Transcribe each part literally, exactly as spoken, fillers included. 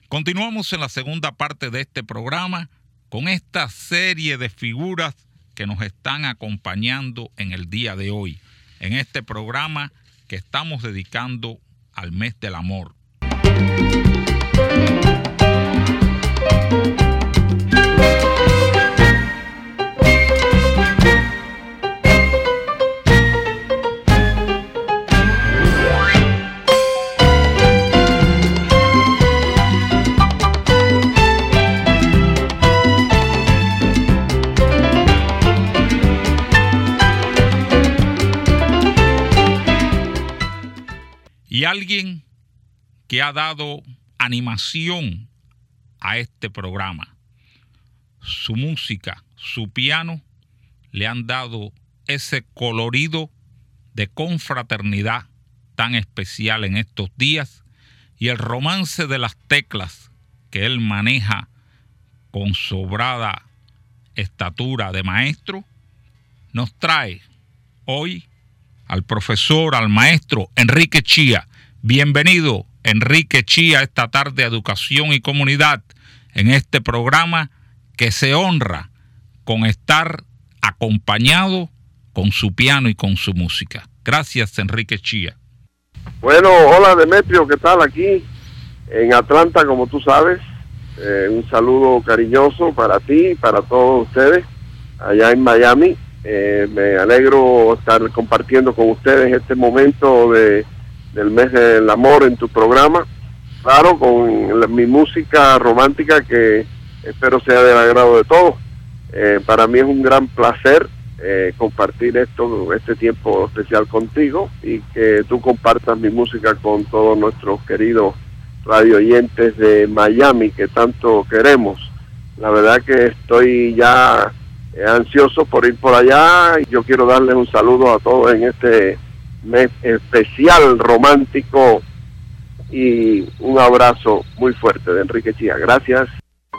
Continuamos en la segunda parte de este programa con esta serie de figuras que nos están acompañando en el día de hoy, en este programa que estamos dedicando al mes del amor. Y alguien que ha dado animación a este programa. Su música, su piano, le han dado ese colorido de confraternidad tan especial en estos días, y el romance de las teclas que él maneja con sobrada estatura de maestro, nos trae hoy al profesor, al maestro Enrique Chía. Bienvenido, Enrique Chía, esta tarde a Educación y Comunidad, en este programa que se honra con estar acompañado con su piano y con su música. Gracias, Enrique Chía. Bueno, hola Demetrio, ¿qué tal? Aquí en Atlanta, como tú sabes, eh, un saludo cariñoso para ti y para todos ustedes allá en Miami. Eh, me alegro estar compartiendo con ustedes este momento de del mes del amor en tu programa, claro, con la, mi música romántica que espero sea del agrado de todos. Eh, para mí es un gran placer eh, compartir esto, este tiempo especial contigo, y que tú compartas mi música con todos nuestros queridos radio oyentes de Miami que tanto queremos. La verdad que estoy ya eh, ansioso por ir por allá, y yo quiero darles un saludo a todos en este mes especial romántico, y un abrazo muy fuerte de Enrique Chía. Gracias.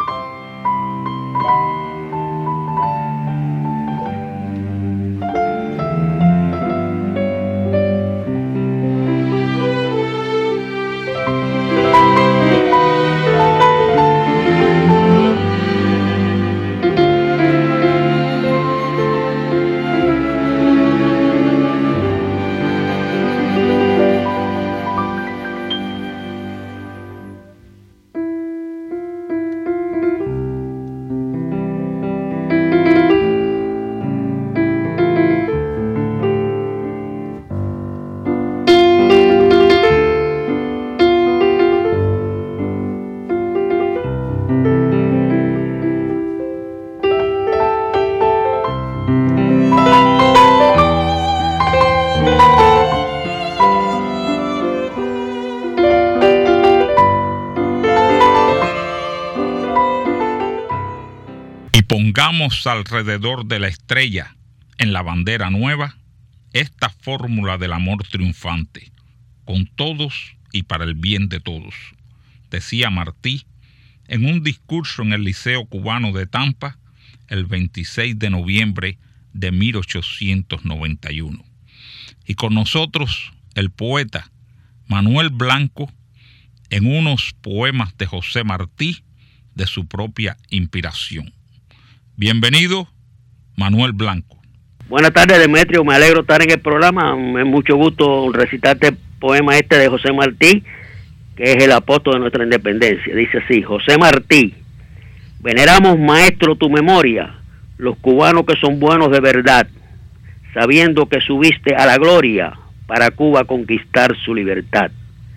Pongamos alrededor de la estrella, en la bandera nueva, esta fórmula del amor triunfante, con todos y para el bien de todos, decía Martí en un discurso en el Liceo Cubano de Tampa el veintiséis de noviembre de mil ochocientos noventa y uno. Y con nosotros el poeta Manuel Blanco en unos poemas de José Martí de su propia inspiración. Bienvenido, Manuel Blanco. Buenas tardes, Demetrio. Me alegro estar en el programa. Me mucho gusto recitarte el poema este de José Martí, que es el apóstol de nuestra independencia. Dice así: José Martí, veneramos, maestro, tu memoria, los cubanos que son buenos de verdad, sabiendo que subiste a la gloria para Cuba conquistar su libertad.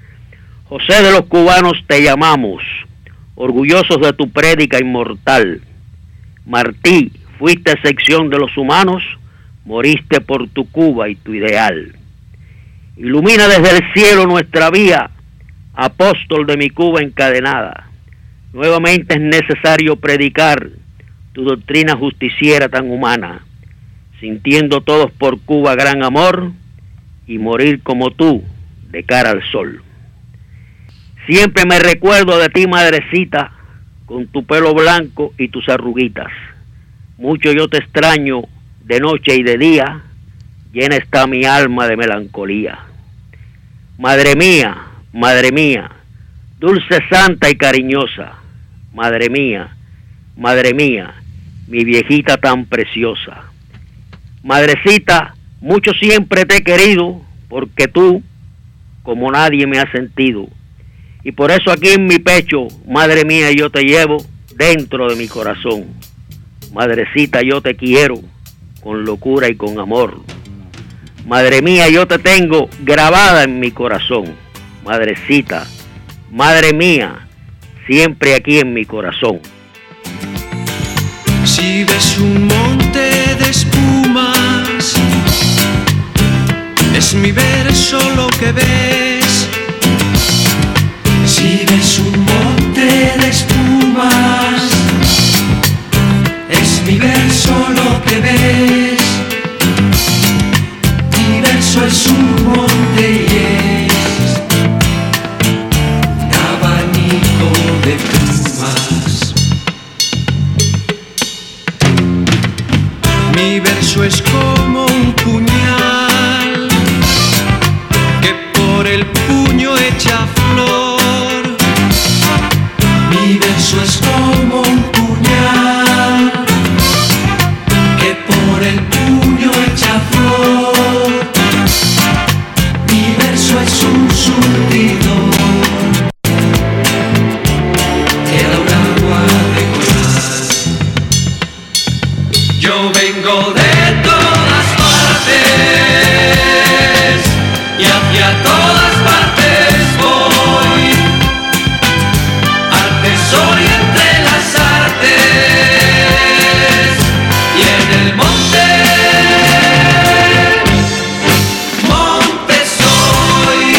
José de los cubanos te llamamos, orgullosos de tu prédica inmortal. Martí, fuiste excepción de los humanos, moriste por tu Cuba y tu ideal. Ilumina desde el cielo nuestra vía, apóstol de mi Cuba encadenada. Nuevamente es necesario predicar tu doctrina justiciera tan humana, sintiendo todos por Cuba gran amor, y morir como tú, de cara al sol. Siempre me recuerdo de ti, madrecita, con tu pelo blanco y tus arruguitas. Mucho yo te extraño de noche y de día, llena está mi alma de melancolía. Madre mía, madre mía, dulce, santa y cariñosa, madre mía, madre mía, mi viejita tan preciosa. Madrecita, mucho siempre te he querido, porque tú, como nadie me has sentido. Y por eso aquí en mi pecho, madre mía, yo te llevo dentro de mi corazón. Madrecita, yo te quiero con locura y con amor. Madre mía, yo te tengo grabada en mi corazón. Madrecita, madre mía, siempre aquí en mi corazón. Si ves un monte de espumas, es mi verso lo que ves. Si ves un monte de espumas, es mi verso lo que ves. Mi verso es un monte y es un abanico de plumas. Mi verso es como un puñal que por el puño echa flor. Mi verso es como un puñal que por el puño echa flor. Mi verso es un surtidor que da un agua de coral. Yo vengo de todas partes y hacia todas partes voy. Arte soy entre las artes y en el monte, monte soy.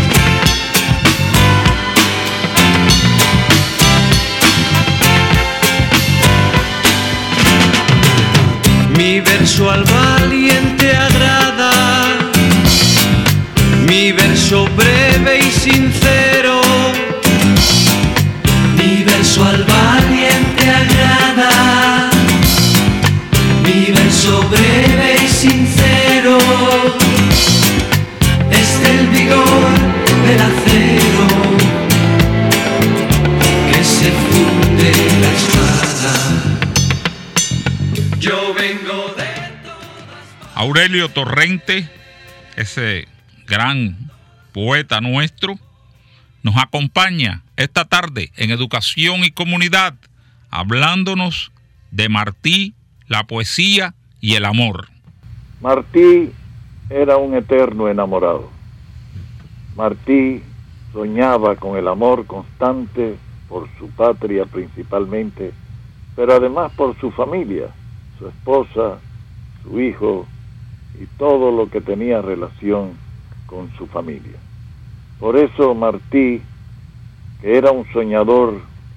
Mi verso al valiente agrada, mi verso breve y sincero. Mi verso al valiente agrada, mi verso breve y sincero. Es del vigor del acero que se funde la espada. Yo vengo de Aurelio Torrente, ese gran poeta nuestro, nos acompaña esta tarde en Educación y Comunidad, hablándonos de Martí, la poesía y el amor. Martí era un eterno enamorado. Martí soñaba con el amor constante por su patria principalmente, pero además por su familia, su esposa, su hijo y todo lo que tenía relación con su familia. Por eso Martí, que era un soñador,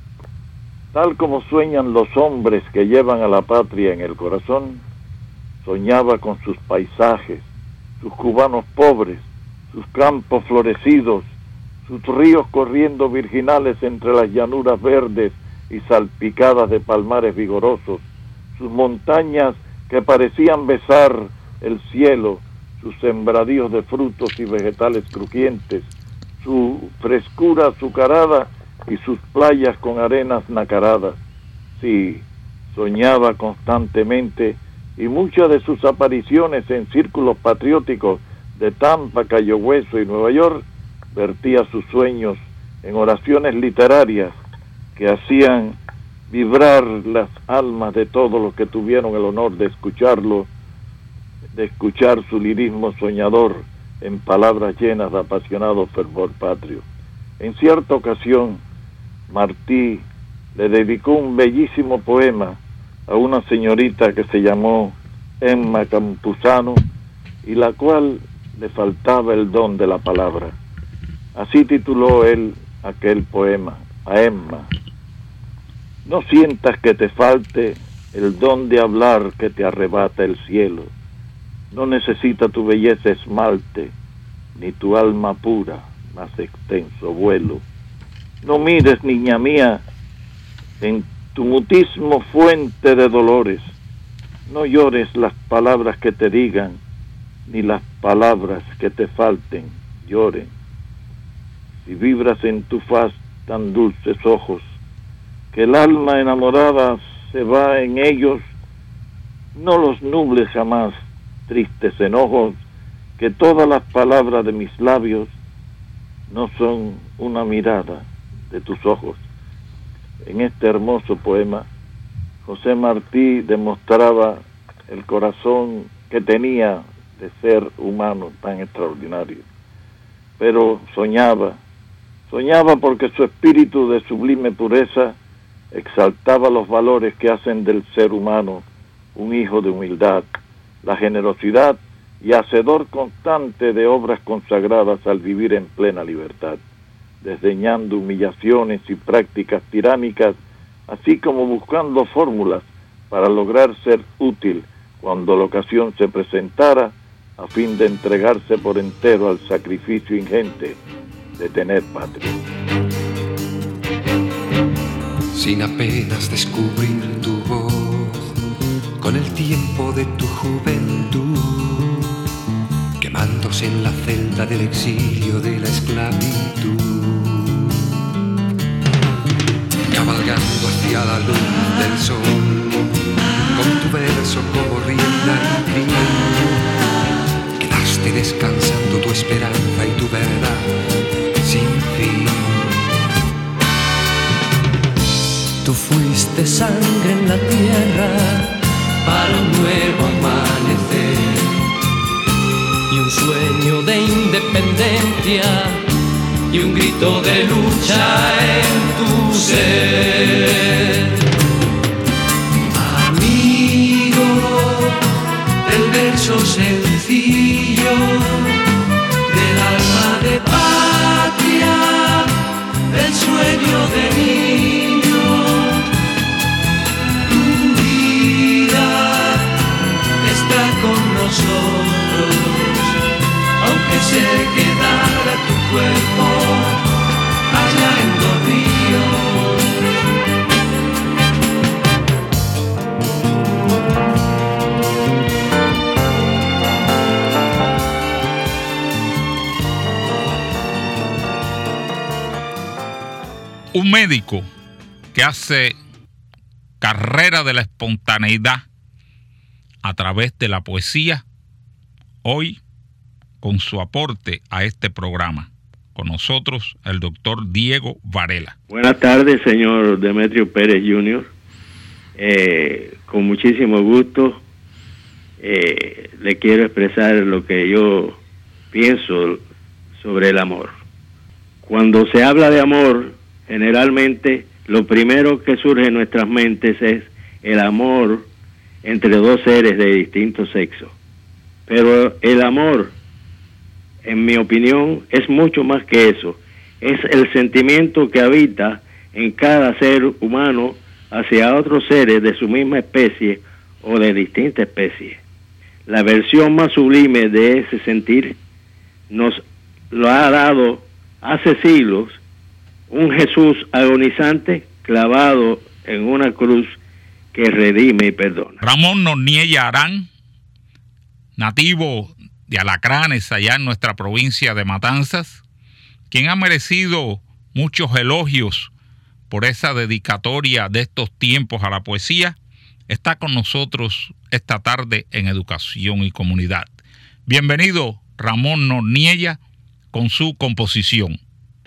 tal como sueñan los hombres que llevan a la patria en el corazón, soñaba con sus paisajes, sus cubanos pobres, sus campos florecidos, sus ríos corriendo virginales entre las llanuras verdes y salpicadas de palmares vigorosos, sus montañas que parecían besar el cielo, sus sembradíos de frutos y vegetales crujientes, su frescura azucarada y sus playas con arenas nacaradas. Sí, soñaba constantemente, y muchas de sus apariciones en círculos patrióticos de Tampa, Cayo Hueso y Nueva York vertía sus sueños en oraciones literarias que hacían vibrar las almas de todos los que tuvieron el honor de escucharlo, de escuchar su lirismo soñador en palabras llenas de apasionado fervor patrio. En cierta ocasión, Martí le dedicó un bellísimo poema a una señorita que se llamó Emma Campuzano y la cual le faltaba el don de la palabra. Así tituló él aquel poema, a Emma. No sientas que te falte el don de hablar que te arrebata el cielo. No necesita tu belleza esmalte, ni tu alma pura más extenso vuelo. No mires, niña mía, en tu mutismo fuente de dolores. No llores las palabras que te digan, ni las palabras que te falten lloren. Si vibras en tu faz tan dulces ojos, que el alma enamorada se va en ellos, no los nubles jamás tristes enojos, que todas las palabras de mis labios no son una mirada de tus ojos. En este hermoso poema, José Martí demostraba el corazón que tenía de ser humano tan extraordinario, pero soñaba, soñaba porque su espíritu de sublime pureza exaltaba los valores que hacen del ser humano un hijo de humildad, la generosidad y hacedor constante de obras consagradas al vivir en plena libertad, desdeñando humillaciones y prácticas tiránicas, así como buscando fórmulas para lograr ser útil cuando la ocasión se presentara, a fin de entregarse por entero al sacrificio ingente de tener patria. Sin apenas descubrir tu voz, con el tiempo de tu juventud, quemándose en la celda del exilio de la esclavitud, cabalgando hacia la luz del sol, con tu verso como rienda y fin, quedaste descansando tu esperanza y tu verdad sin fin. Tú fuiste sangre en la tierra para un nuevo amanecer y un sueño de independencia y un grito de lucha en tu ser. Amigo del verso sencillo, del alma de patria, del sueño de niño, tu vida está con nosotros, aunque se quedara tu cuerpo allá en Dos Ríos. Un médico que hace carrera de la espontaneidad a través de la poesía, hoy con su aporte a este programa. Con nosotros el doctor Diego Varela. Buenas tardes, señor Demetrio Pérez junior Eh, con muchísimo gusto eh, le quiero expresar lo que yo pienso sobre el amor. Cuando se habla de amor, generalmente lo primero que surge en nuestras mentes es el amor entre dos seres de distinto sexo. Pero el amor, en mi opinión, es mucho más que eso. Es el sentimiento que habita en cada ser humano hacia otros seres de su misma especie o de distinta especie. La versión más sublime de ese sentir nos lo ha dado hace siglos un Jesús agonizante clavado en una cruz que redime y perdona. Ramón Norniella Arán, nativo de Alacranes, allá en nuestra provincia de Matanzas, quien ha merecido muchos elogios por esa dedicatoria de estos tiempos a la poesía, está con nosotros esta tarde en Educación y Comunidad. Bienvenido, Ramón Norniella, con su composición.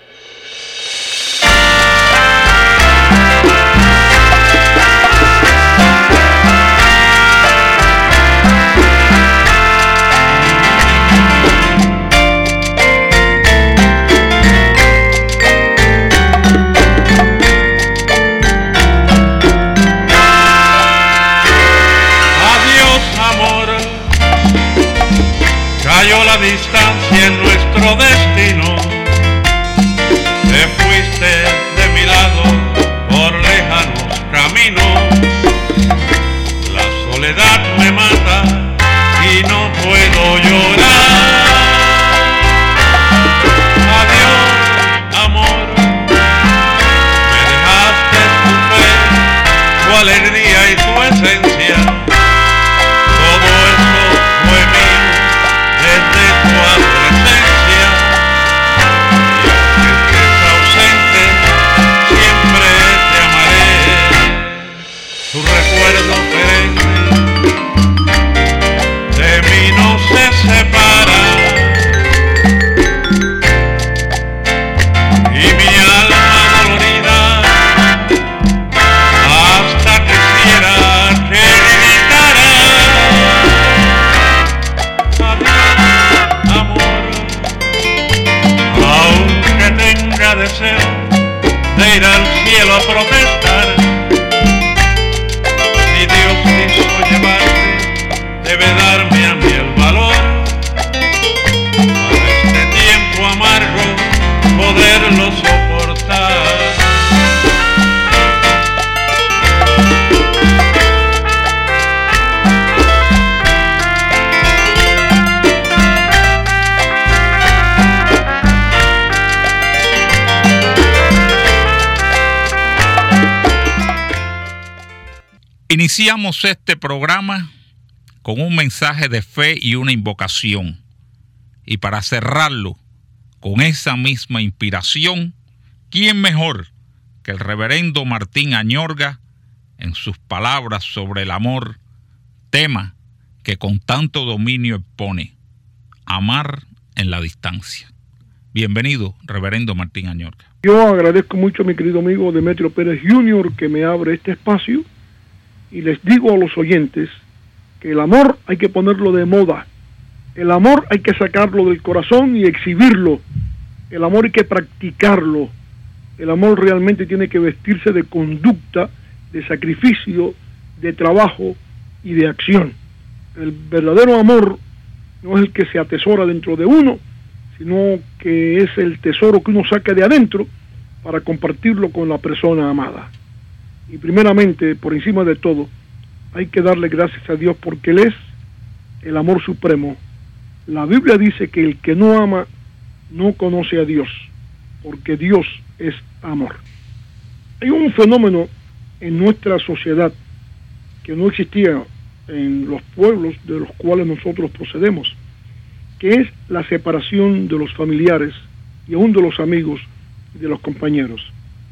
Cayó la distancia en nuestro destino, te fuiste de mi lado por lejanos caminos. La soledad me mata y no puedo llorar. Adiós, amor, me dejaste tu fe, tu alegría y tu esencia. Todo eso fue mío desde tu adolescencia. protestar. Si Dios quiso llevarte, debe darme a mí el valor para este tiempo amargo poderlo soportar. Iniciamos este programa con un mensaje de fe y una invocación. Y para cerrarlo con esa misma inspiración, ¿quién mejor que el reverendo Martín Añorga en sus palabras sobre el amor, tema que con tanto dominio expone, amar en la distancia? Bienvenido, reverendo Martín Añorga. Yo agradezco mucho a mi querido amigo Demetrio Pérez junior que me abre este espacio. Y les digo a los oyentes que el amor hay que ponerlo de moda. El amor hay que sacarlo del corazón y exhibirlo. El amor hay que practicarlo. El amor realmente tiene que vestirse de conducta, de sacrificio, de trabajo y de acción. El verdadero amor no es el que se atesora dentro de uno, sino que es el tesoro que uno saca de adentro para compartirlo con la persona amada. Y primeramente, por encima de todo, hay que darle gracias a Dios porque Él es el amor supremo. La Biblia dice que el que no ama no conoce a Dios, porque Dios es amor. Hay un fenómeno en nuestra sociedad que no existía en los pueblos de los cuales nosotros procedemos, que es la separación de los familiares y aún de los amigos y de los compañeros.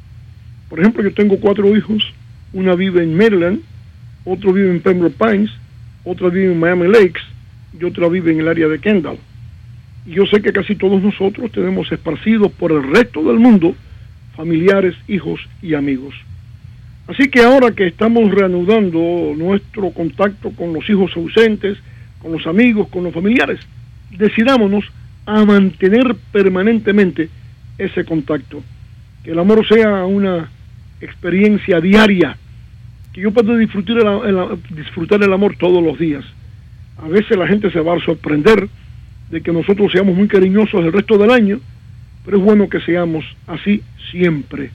Por ejemplo, yo tengo cuatro hijos, una vive en Maryland, otro vive en Pembroke Pines, otra vive en Miami Lakes y otra vive en el área de Kendall. Y yo sé que casi todos nosotros tenemos esparcidos por el resto del mundo familiares, hijos y amigos. Así que ahora que estamos reanudando nuestro contacto con los hijos ausentes, con los amigos, con los familiares, decidámonos a mantener permanentemente ese contacto. Que el amor sea una experiencia diaria, que yo pueda disfrutar el, el, disfrutar el amor todos los días. A veces la gente se va a sorprender de que nosotros seamos muy cariñosos el resto del año, pero es bueno que seamos así siempre.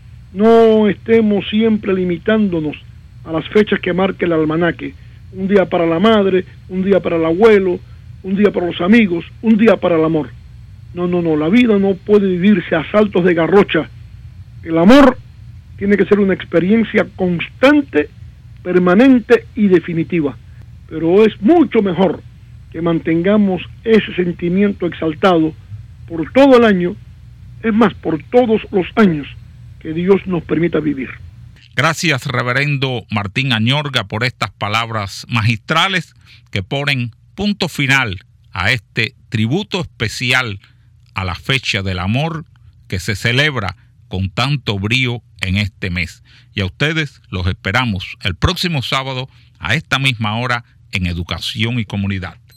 No estemos siempre limitándonos a las fechas que marque el almanaque. Un día para la madre, un día para el abuelo, un día para los amigos, un día para el amor. No, no, no, la vida no puede vivirse a saltos de garrocha. El amor tiene que ser una experiencia constante, permanente y definitiva. Pero es mucho mejor que mantengamos ese sentimiento exaltado por todo el año, es más, por todos los años que Dios nos permita vivir. Gracias, reverendo Martín Añorga, por estas palabras magistrales que ponen punto final a este tributo especial a la fecha del amor que se celebra con tanto brío en este mes. Y a ustedes los esperamos el próximo sábado a esta misma hora en Educación y Comunidad.